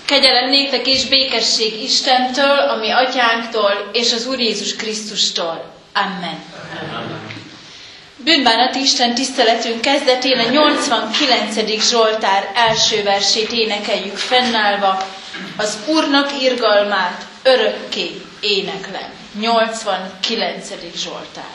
Kegyelem néktek és békesség Istentől, a mi atyánktól és az Úr Jézus Krisztustól. Amen. Bűnbánati Isten tiszteletünk kezdetén a 89. Zsoltár első versét énekeljük fennállva, az Úrnak irgalmát örökké éneklem. 89. Zsoltár.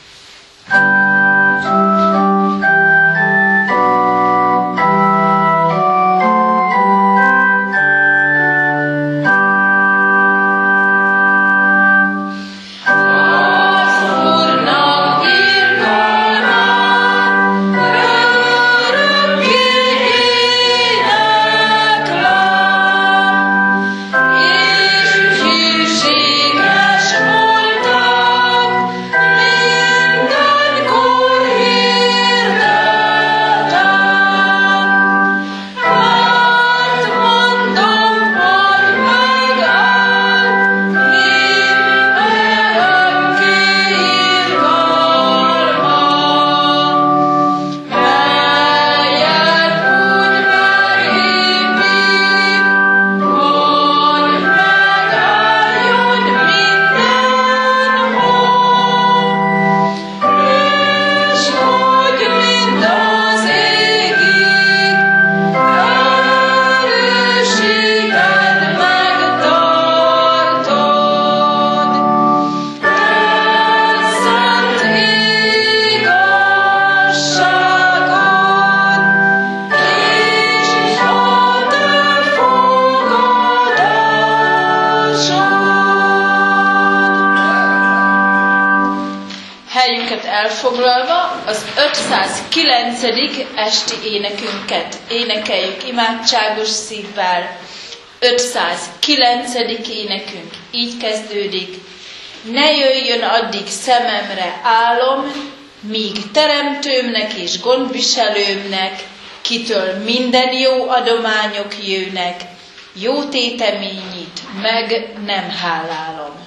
Elfoglalva az 509. esti énekünket énekeljük imádságos szívvel. 509. énekünk így kezdődik. Ne jöjjön addig szememre álom, míg teremtőmnek és gondviselőmnek, kitől minden jó adományok jönnek, jó téteményit meg nem hálálom.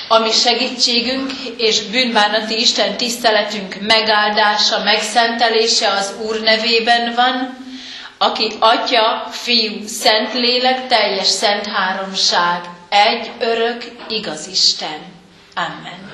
A mi segítségünk és bűnbánati Isten tiszteletünk megáldása, megszentelése az Úr nevében van, aki Atya, Fiú, Szentlélek, teljes szent háromság, egy örök, igaz Isten. Amen.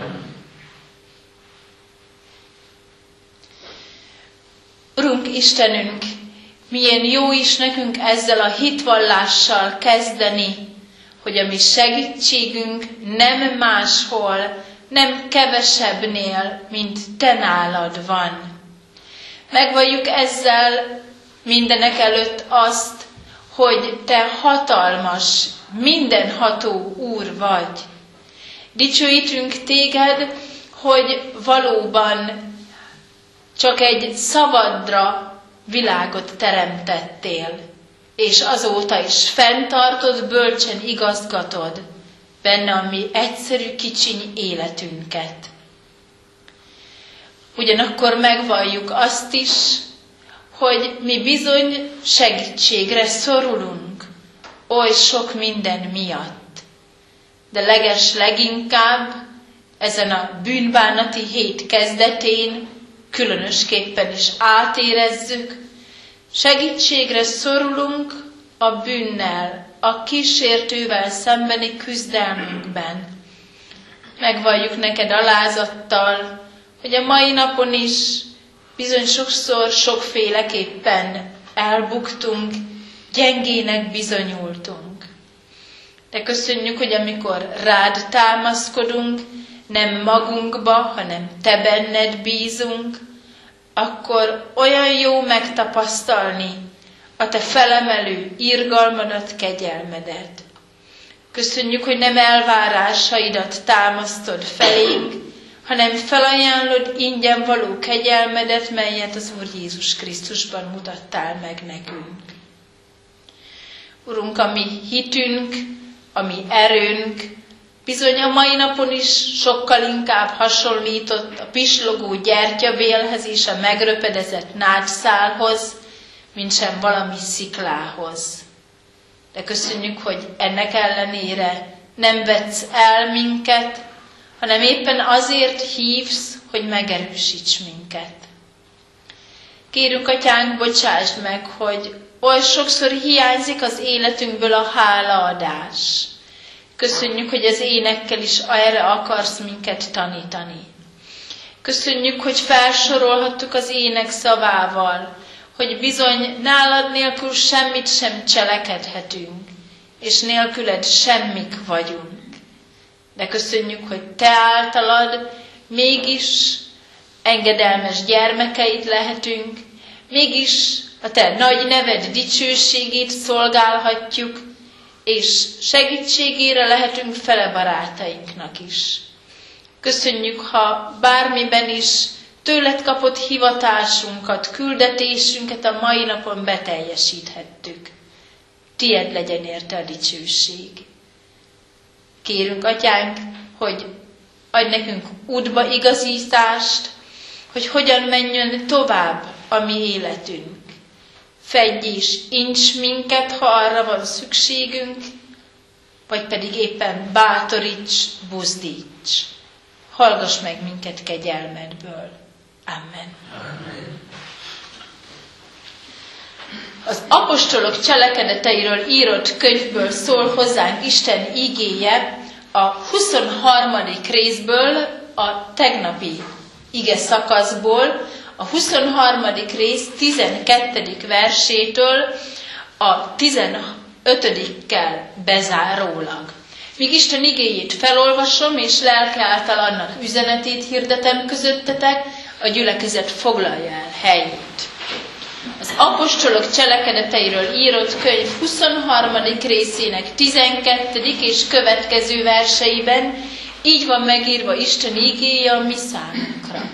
Urunk Istenünk, milyen jó is nekünk ezzel a hitvallással kezdeni, hogy a mi segítségünk nem máshol, nem kevesebbnél, mint te nálad van. Megvalljuk ezzel mindenek előtt azt, hogy te hatalmas, mindenható Úr vagy. Dicsőítünk téged, hogy valóban csak egy szavadra világot teremtettél, és azóta is fenntartod, bölcsen igazgatod benne a mi egyszerű, kicsiny életünket. Ugyanakkor megvalljuk azt is, hogy mi bizony segítségre szorulunk, oly sok minden miatt. De leginkább ezen a bűnbánati hét kezdetén különösképpen is átérezzük, segítségre szorulunk a bűnnel, a kísértővel szembeni küzdelmünkben. Megvalljuk neked alázattal, hogy a mai napon is bizony sokszor sokféleképpen elbuktunk, gyengének bizonyultunk. De köszönjük, hogy amikor rád támaszkodunk, nem magunkba, hanem te benned bízunk, akkor olyan jó megtapasztalni a te felemelő irgalmadat, kegyelmedet. Köszönjük, hogy nem elvárásaidat támasztod felénk, hanem felajánlod ingyen való kegyelmedet, melyet az Úr Jézus Krisztusban mutattál meg nekünk. Urunk, a mi hitünk, a mi erőnk bizony a mai napon is sokkal inkább hasonlított a pislogó gyertyabélhez és a megröpedezett nádszálhoz, mint sem valami sziklához. De köszönjük, hogy ennek ellenére nem vetsz el minket, hanem éppen azért hívsz, hogy megerősíts minket. Kérünk, Atyánk, bocsásd meg, hogy oly sokszor hiányzik az életünkből a hálaadás. Köszönjük, hogy az énekkel is erre akarsz minket tanítani. Köszönjük, hogy felsorolhattuk az ének szavával, hogy bizony nálad nélkül semmit sem cselekedhetünk, és nélküled semmik vagyunk. De köszönjük, hogy te általad mégis engedelmes gyermekeid lehetünk, mégis a te nagy neved dicsőségét szolgálhatjuk, és segítségére lehetünk fele barátainknak is. Köszönjük, ha bármiben is tőled kapott hivatásunkat, küldetésünket a mai napon beteljesíthettük. Tied legyen érte a dicsőség. Kérünk, Atyánk, hogy adj nekünk útba igazítást, hogy hogyan menjön tovább a mi életünk. Fedj és ints minket, ha arra van szükségünk, vagy pedig éppen bátoríts, buzdíts. Hallgass meg minket kegyelmedből. Amen. Amen. Az apostolok cselekedeteiről írott könyvből szól hozzánk Isten igéje, a 23. részből, a tegnapi ige szakaszból, a 23. rész 12. versétől a 15-kel bezárólag. Míg Isten igéjét felolvasom, és lelke által annak üzenetét hirdetem közöttetek, a gyülekezet foglalja el helyét. Az apostolok cselekedeteiről írott könyv 23. részének 12. és következő verseiben így van megírva Isten igéje a mi számunkra.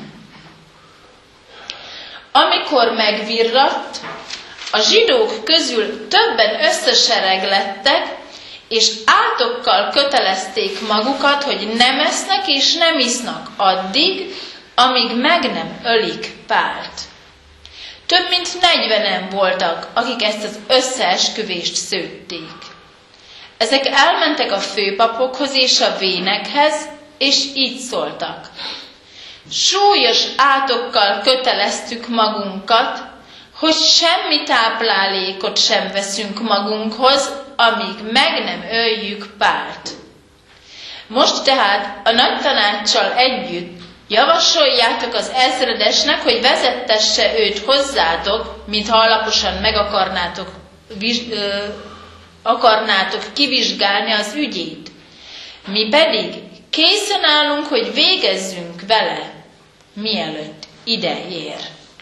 Amikor megvirratt, a zsidók közül többen összesereglettek, és átokkal kötelezték magukat, hogy nem esznek és nem isznak addig, amíg meg nem ölik Pált. Több mint 40-en voltak, akik ezt az összeesküvést szőtték. Ezek elmentek a főpapokhoz és a vénekhez, és így szóltak. Súlyos átokkal köteleztük magunkat, hogy semmi táplálékot sem veszünk magunkhoz, amíg meg nem öljük Pált. Most tehát a nagy tanácssal együtt javasoljátok az ezredesnek, hogy vezettesse őt hozzátok, mintha alaposan meg akarnátok kivizsgálni az ügyét. Mi pedig készen állunk, hogy végezzünk vele, mielőtt ide ér.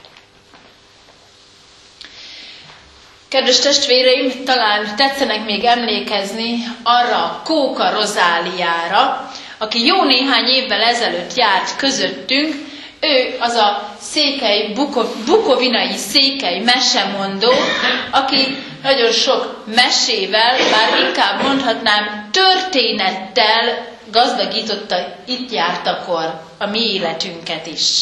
Kedves testvéreim, talán tetszenek még emlékezni arra a Kóka Rozáliára, aki jó néhány évvel ezelőtt járt közöttünk. Ő az a bukovinai székely mesemondó, aki nagyon sok mesével, bár inkább mondhatnám történettel gazdagította itt jártakor a mi életünket is.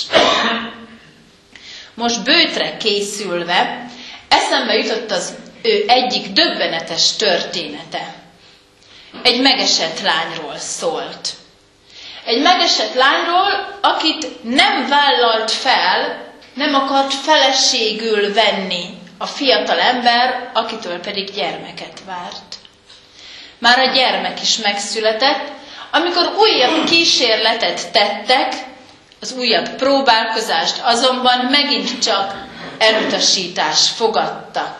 Most bőtre készülve eszembe jutott az ő egyik döbbenetes története. Egy megesett lányról szólt. Egy megesett lányról, akit nem vállalt fel, nem akart feleségül venni a fiatal ember, akitől pedig gyermeket várt. Már a gyermek is megszületett, amikor újabb kísérletet tettek, az újabb próbálkozást azonban megint csak elutasítás fogadta.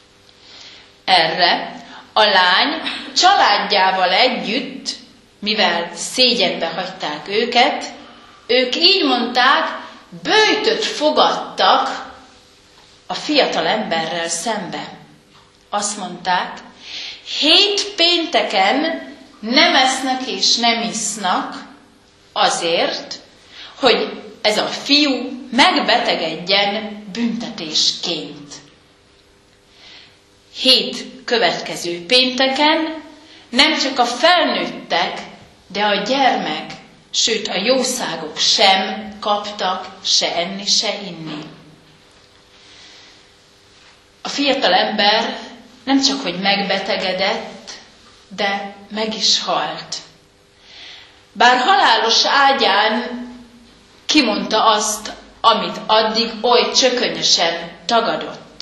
Erre a lány családjával együtt, mivel szégyenbe hagyták őket, ők így mondták, böjtöt fogadtak a fiatal emberrel szembe. Azt mondták, 7 pénteken nem esznek és nem isznak azért, hogy ez a fiú megbetegedjen büntetésként. 7 következő pénteken nem csak a felnőttek, de a gyermek, sőt a jószágok sem kaptak se enni, se inni. A fiatal ember nem csak hogy megbetegedett, de meg is halt. Bár halálos ágyán kimondta azt, amit addig oly csökönyösen tagadott.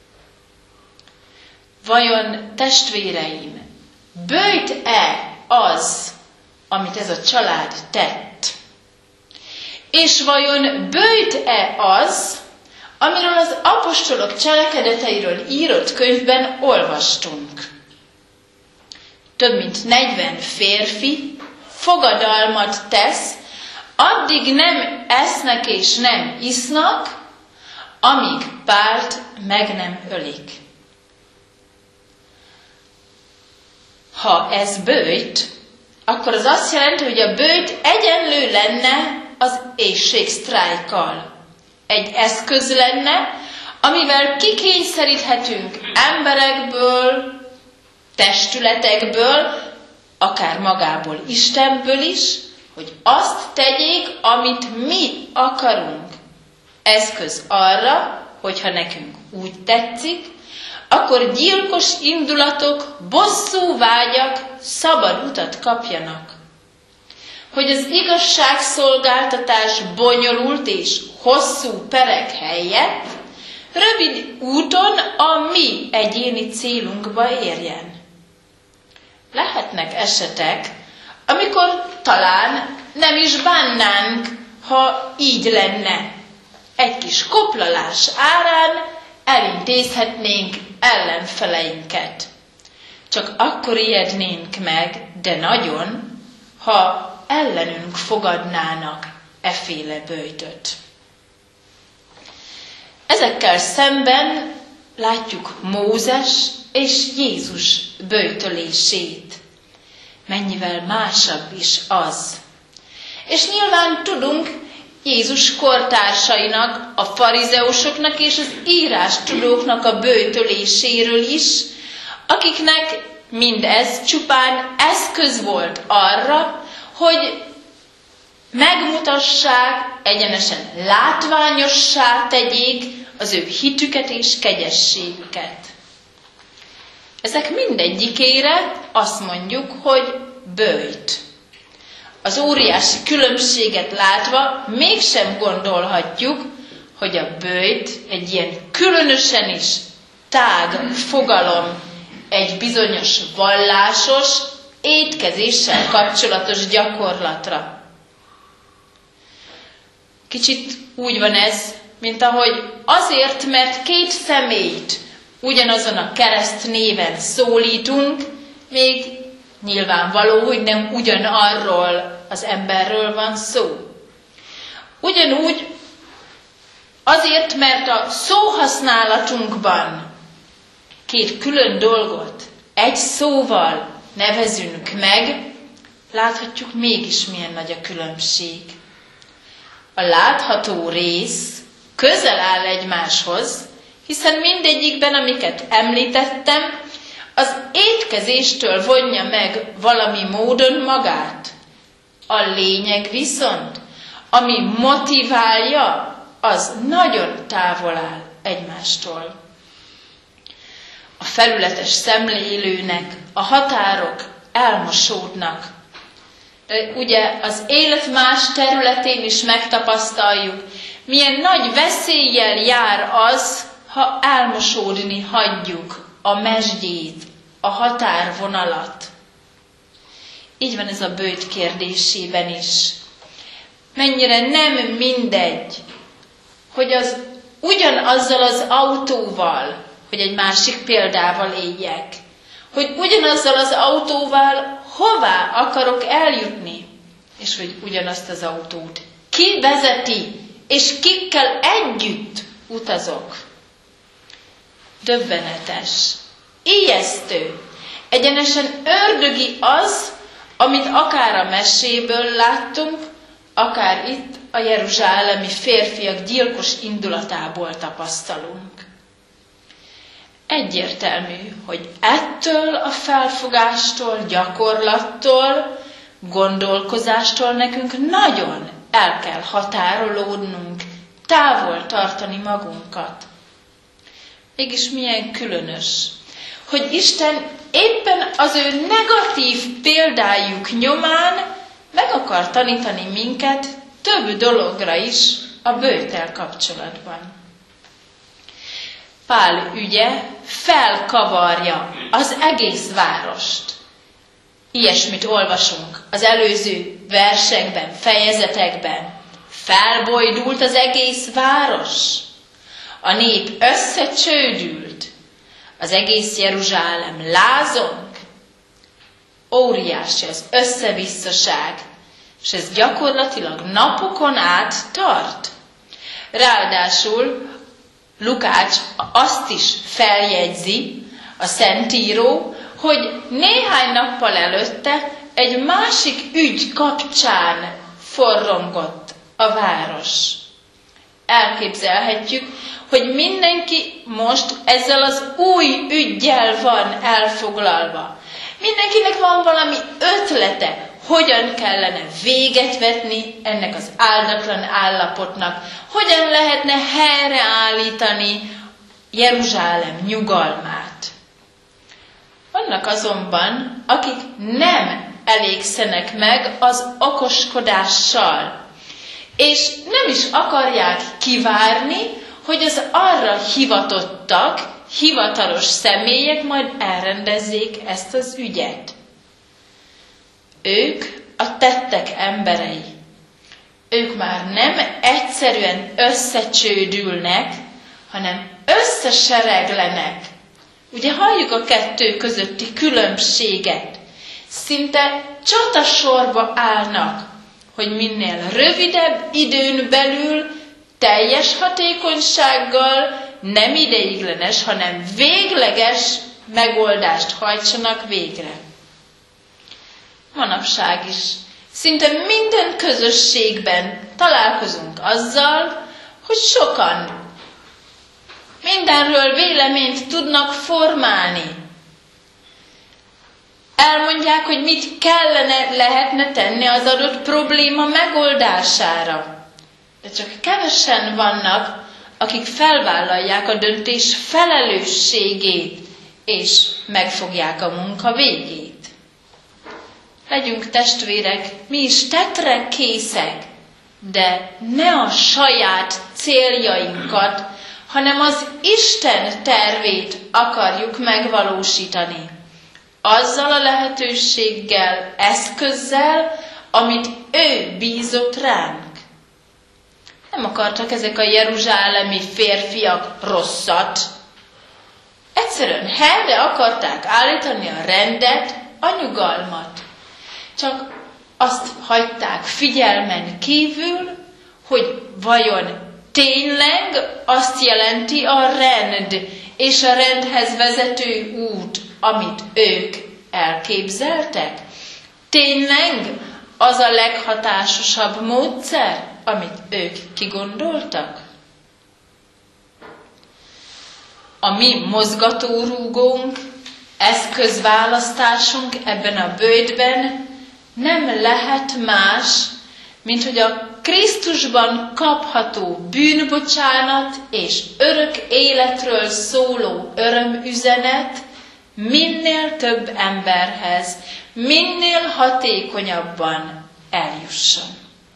Vajon, testvéreim, böjt-e az, amit ez a család tett? És vajon böjt-e az, amiről az apostolok cselekedeteiről írott könyvben olvastunk? Több mint 40 férfi fogadalmat tesz, addig nem esznek és nem isznak, amíg Pált meg nem ölik. Ha ez böjt, akkor az azt jelenti, hogy a böjt egyenlő lenne az éhségsztrájkkal. Egy eszköz lenne, amivel kikényszeríthetünk emberekből, testületekből, akár magából Istenből is, hogy azt tegyék, amit mi akarunk. Eszköz arra, hogyha nekünk úgy tetszik, akkor gyilkos indulatok, bosszú vágyak szabad utat kapjanak. Hogy az igazságszolgáltatás bonyolult és hosszú perek helyett rövid úton a mi egyéni célunkba érjen. Lehetnek esetek, amikor talán nem is bánnánk, ha így lenne. Egy kis koplalás árán elintézhetnénk ellenfeleinket. Csak akkor ijednénk meg, de nagyon, ha ellenünk fogadnának efféle böjtöt. Ezekkel szemben látjuk Mózes és Jézus böjtölését. Mennyivel másabb is az. És nyilván tudunk Jézus kortársainak, a farizeusoknak és az írástudóknak a böjtöléséről is, akiknek mindez csupán eszköz volt arra, hogy megmutassák, egyenesen látványossá tegyék az ő hitüket és kegyességüket. Ezek mindegyikére azt mondjuk, hogy böjt. Az óriási különbséget látva mégsem gondolhatjuk, hogy a böjt egy ilyen különösen is tág fogalom egy bizonyos vallásos, étkezéssel kapcsolatos gyakorlatra. Kicsit úgy van ez, mint ahogy azért, mert két személyt ugyanazon a kereszt néven szólítunk, még nyilvánvaló, hogy nem ugyanarról az emberről van szó. Ugyanúgy azért, mert a szóhasználatunkban két külön dolgot egy szóval nevezünk meg, láthatjuk mégis milyen nagy a különbség. A látható rész közel áll egymáshoz, hiszen mindegyikben, amiket említettem, az étkezéstől vonja meg valami módon magát. A lényeg viszont, ami motiválja, az nagyon távol áll egymástól. A felületes szemlélőnek a határok elmosódnak. Ugye az élet más területén is megtapasztaljuk, milyen nagy veszéllyel jár az, ha elmosódni hagyjuk a mezsgyét, a határvonalat. Így van ez a böjt kérdésében is. Mennyire nem mindegy, hogy az ugyanazzal az autóval, hogy egy másik példával éljek, hogy ugyanazzal az autóval hová akarok eljutni, és hogy ugyanazt az autót ki vezeti, és kikkel együtt utazok. Döbbenetes, ijesztő, egyenesen ördögi az, amit akár a meséből láttunk, akár itt a jeruzsálemi férfiak gyilkos indulatából tapasztalunk. Egyértelmű, hogy ettől a felfogástól, gyakorlattól, gondolkozástól nekünk nagyon el kell határolódnunk, távol tartani magunkat. Mégis milyen különös, hogy Isten éppen az ő negatív példájuk nyomán meg akar tanítani minket több dologra is a böjttel kapcsolatban. Pál ügye felkavarja az egész várost. Ilyesmit olvasunk az előző versekben, fejezetekben. Felbojdult az egész város. A nép összecsődült. Az egész Jeruzsálem lázong. Óriási az összevisszaság, és ez gyakorlatilag napokon át tart. Ráadásul Lukács azt is feljegyzi, a Szentíró, hogy néhány nappal előtte egy másik ügy kapcsán forrongott a város. Elképzelhetjük, hogy mindenki most ezzel az új üggyel van elfoglalva. Mindenkinek van valami ötlete, hogyan kellene véget vetni ennek az áldatlan állapotnak, hogyan lehetne helyreállítani Jeruzsálem nyugalmát. Vannak azonban, akik nem elégszenek meg az okoskodással, és nem is akarják kivárni, hogy az arra hivatottak, hivatalos személyek majd elrendezzék ezt az ügyet. Ők a tettek emberei. Ők már nem egyszerűen összecsődülnek, hanem összesereglenek. Ugye halljuk a kettő közötti különbséget. Szinte csatasorba állnak, hogy minél rövidebb időn belül teljes hatékonysággal, nem ideiglenes, hanem végleges megoldást hajtsanak végre. Manapság is szinte minden közösségben találkozunk azzal, hogy sokan mindenről véleményt tudnak formálni. Elmondják, hogy mit lehetne tenni az adott probléma megoldására. De csak kevesen vannak, akik felvállalják a döntés felelősségét, és megfogják a munka végét. Legyünk testvérek, mi is tettre készek, de ne a saját céljainkat, hanem az Isten tervét akarjuk megvalósítani. Azzal a lehetőséggel, eszközzel, amit ő bízott ránk. Nem akartak ezek a jeruzsálemi férfiak rosszat. Egyszerűen helyre akarták állítani a rendet, a nyugalmat. Csak azt hagyták figyelmen kívül, hogy vajon tényleg azt jelenti a rend és a rendhez vezető út, amit ők elképzeltek? Tényleg az a leghatásosabb módszer, amit ők kigondoltak? A mi mozgatórúgónk, eszközválasztásunk ebben a böjtben nem lehet más, mint hogy a Krisztusban kapható bűnbocsánat és örök életről szóló örömüzenet minél több emberhez, minél hatékonyabban eljusson.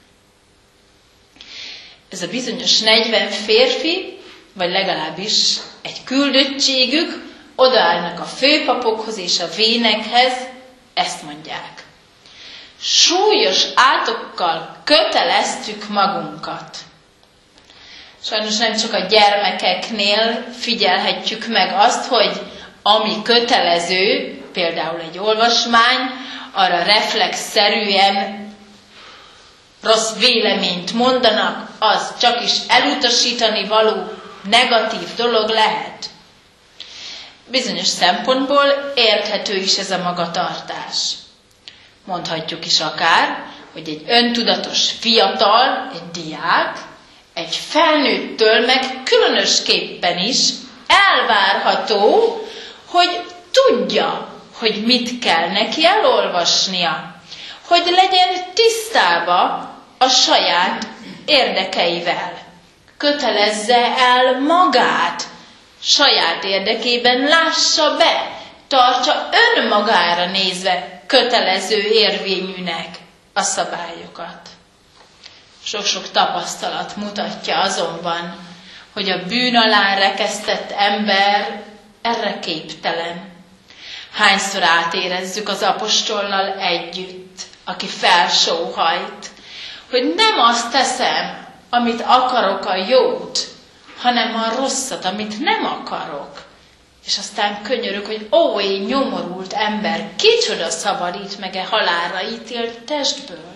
Ez a bizonyos 40 férfi, vagy legalábbis egy küldöttségük odaállnak a főpapokhoz és a vénekhez, ezt mondják. Súlyos átokkal köteleztük magunkat. Sajnos nem csak a gyermekeknél figyelhetjük meg azt, hogy ami kötelező, például egy olvasmány, arra reflexzerűen rossz véleményt mondanak, az csak is elutasítani való negatív dolog lehet. Bizonyos szempontból érthető is ez a magatartás. Mondhatjuk is akár, hogy egy öntudatos fiatal, egy diák, egy felnőttől meg különösképpen is elvárható, hogy tudja, hogy mit kell neki elolvasnia, hogy legyen tisztába a saját érdekeivel. Kötelezze el magát, saját érdekében lássa be, tartsa önmagára nézve kötelező érvényűnek a szabályokat. Sok-sok tapasztalat mutatja azonban, hogy a bűn alá rekesztett ember erre képtelen. Hányszor átérezzük az apostollal együtt, aki felsóhajt, hogy nem azt teszem, amit akarok, a jót, hanem a rosszat, amit nem akarok. És aztán könyörög, hogy ó, én nyomorult ember, kicsoda szabadít meg halálra ítélt testből.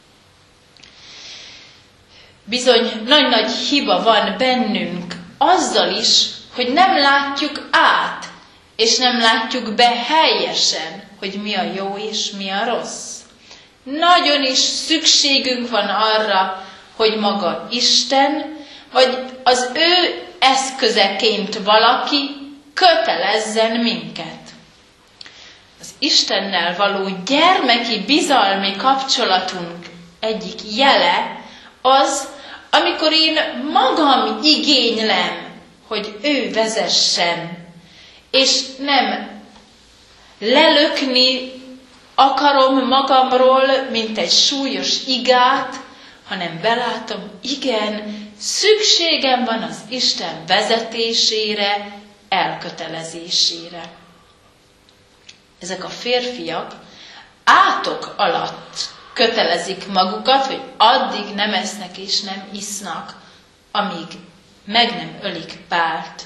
Bizony nagy-nagy hiba van bennünk azzal is, hogy nem látjuk át, és nem látjuk be helyesen, hogy mi a jó és mi a rossz. Nagyon is szükségünk van arra, hogy maga Isten, vagy az ő eszközeként valaki kötelezzen minket. Az Istennel való gyermeki bizalmi kapcsolatunk egyik jele az, amikor én magam igénylem, hogy ő vezessen, és nem lelökni akarom magamról, mint egy súlyos igát, hanem belátom, igen, szükségem van az Isten vezetésére, elkötelezésére. Ezek a férfiak átok alatt kötelezik magukat, hogy addig nem esznek és nem isznak, amíg meg nem ölik Pált.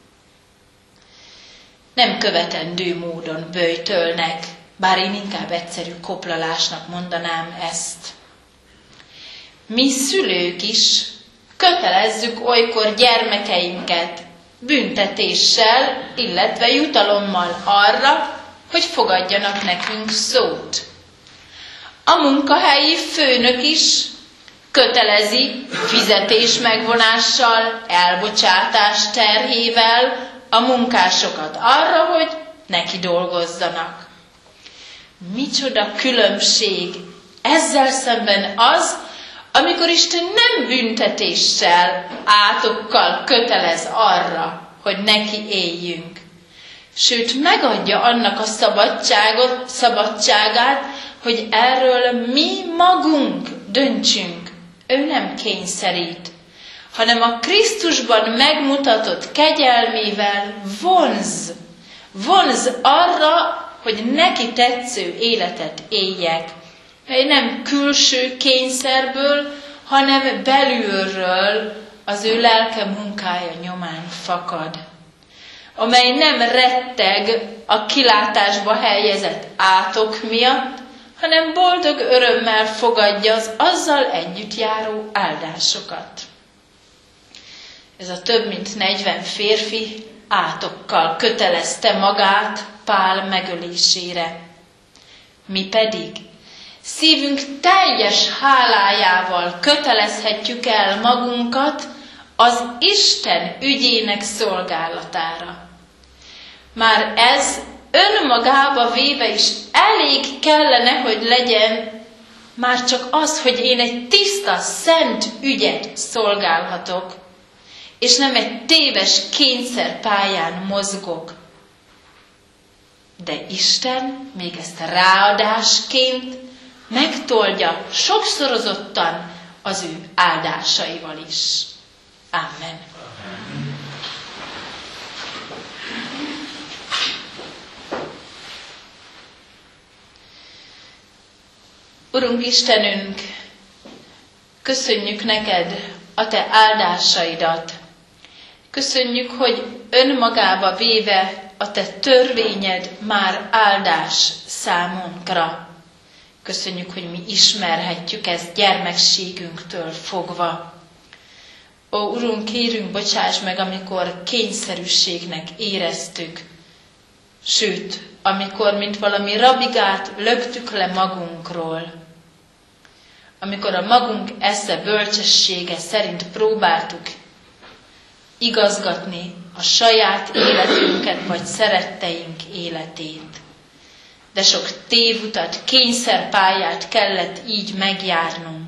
Nem követendő módon böjtölnek, bár én inkább egyszerű koplalásnak mondanám ezt. Mi szülők is kötelezzük olykor gyermekeinket büntetéssel, illetve jutalommal arra, hogy fogadjanak nekünk szót. A munkahelyi főnök is kötelezi fizetés megvonással, elbocsátás terhével a munkásokat arra, hogy neki dolgozzanak. Micsoda különbség ezzel szemben az, amikor Isten nem büntetéssel, átokkal kötelez arra, hogy neki éljünk. Sőt, megadja annak a szabadságát, hogy erről mi magunk döntsünk. Ő nem kényszerít, hanem a Krisztusban megmutatott kegyelmével vonz arra, hogy neki tetsző életet éljek. Mely nem külső kényszerből, hanem belülről az ő lelke munkája nyomán fakad. Amely nem retteg a kilátásba helyezett átok miatt, hanem boldog örömmel fogadja az azzal együtt járó áldásokat. Ez a több mint 40 férfi átokkal kötelezte magát Pál megölésére. Mi pedig szívünk teljes hálájával kötelezhetjük el magunkat az Isten ügyének szolgálatára. Már ez önmagába véve is elég kellene, hogy legyen, már csak az, hogy én egy tiszta, szent ügyet szolgálhatok, és nem egy téves kényszerpályán mozgok. De Isten még ezt ráadásként megtoldja sokszorozottan az ő áldásaival is. Amen. Urunk Istenünk, köszönjük neked a te áldásaidat. Köszönjük, hogy önmagába véve a te törvényed már áldás számunkra. Köszönjük, hogy mi ismerhetjük ezt gyermekségünktől fogva. Ó, Urunk, kérünk, bocsáss meg, amikor kényszerűségnek éreztük. Sőt, amikor, mint valami rabigát löktük le magunkról. Amikor a magunk esze bölcsessége szerint próbáltuk igazgatni a saját életünket, vagy szeretteink életét. De sok tévutat, kényszerpályát kellett így megjárnunk.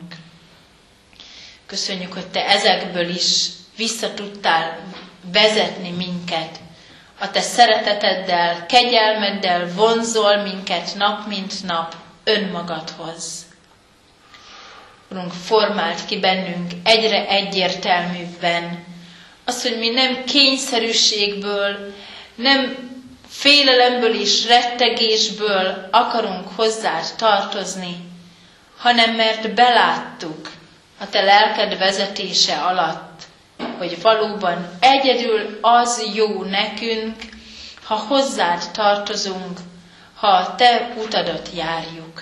Köszönjük, hogy te ezekből is vissza tudtál vezetni minket. A te szereteteddel, kegyelmeddel vonzol minket nap mint nap önmagadhoz. Urunk, formáld ki bennünk egyre egyértelműbben az, hogy mi nem kényszerűségből, nem félelemből és rettegésből akarunk hozzád tartozni, hanem mert beláttuk a te lelked vezetése alatt, hogy valóban egyedül az jó nekünk, ha hozzád tartozunk, ha a te utadat járjuk.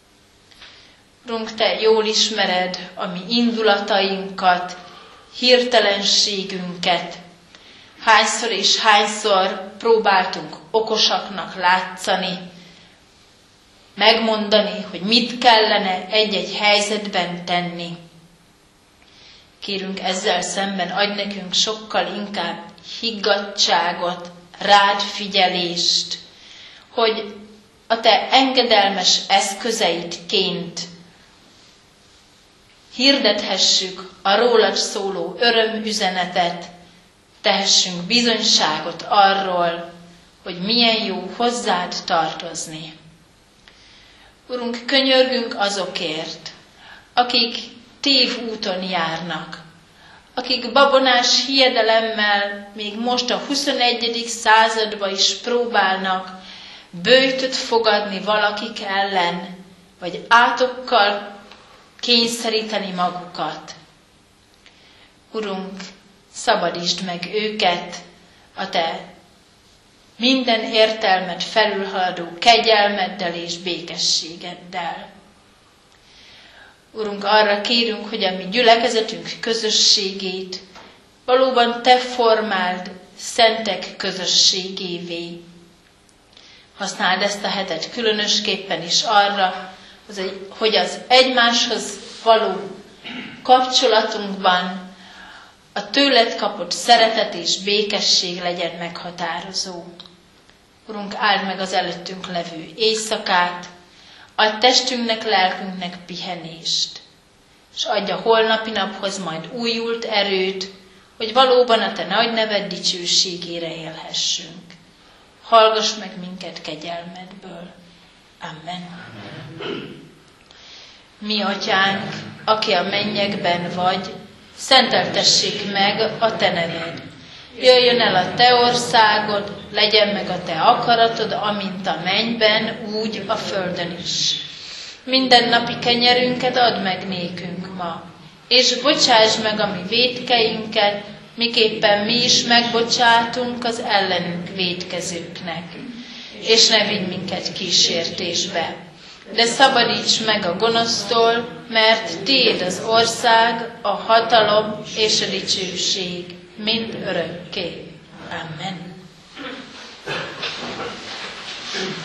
Urunk, te jól ismered a mi indulatainkat, hirtelenségünket. Hányszor és hányszor próbáltunk okosaknak látszani, megmondani, hogy mit kellene egy-egy helyzetben tenni. Kérünk, ezzel szemben adj nekünk sokkal inkább higgadtságot, rád figyelést, hogy a te engedelmes eszközeidként hirdethessük a rólad szóló örömüzenetet, tehessünk bizonyságot arról, hogy milyen jó hozzád tartozni. Urunk, könyörgünk azokért, akik tévúton járnak, akik babonás hiedelemmel még most a 21. században is próbálnak böjtöt fogadni valakik ellen, vagy átokkal kényszeríteni magukat. Urunk, szabadítsd meg őket a te minden értelmet felülhaladó kegyelmeddel és békességeddel. Urunk, arra kérünk, hogy a mi gyülekezetünk közösségét valóban te formáld szentek közösségévé. Használd ezt a hetet különösképpen is arra, hogy az egymáshoz való kapcsolatunkban a tőled kapott szeretet és békesség legyen meghatározó. Urunk, áld meg az előttünk levő éjszakát, adj testünknek, lelkünknek pihenést, és adj a holnapi naphoz majd újult erőt, hogy valóban a te nagy neved dicsőségére élhessünk. hallgass meg minket kegyelmedből. Amen. Mi atyánk, aki a mennyekben vagy, szenteltessék meg a te neved. Jöjjön el a te országod, legyen meg a te akaratod, amint a mennyben, úgy a földön is. Mindennapi kenyerünket add meg nékünk ma, és bocsáss meg a mi vétkeinket, miképpen mi is megbocsátunk az ellenünk vétkezőknek. És ne vigy minket kísértésbe, de szabadíts meg a gonosztól, mert tiéd az ország, a hatalom és a dicsőség, mind örökké. Amen.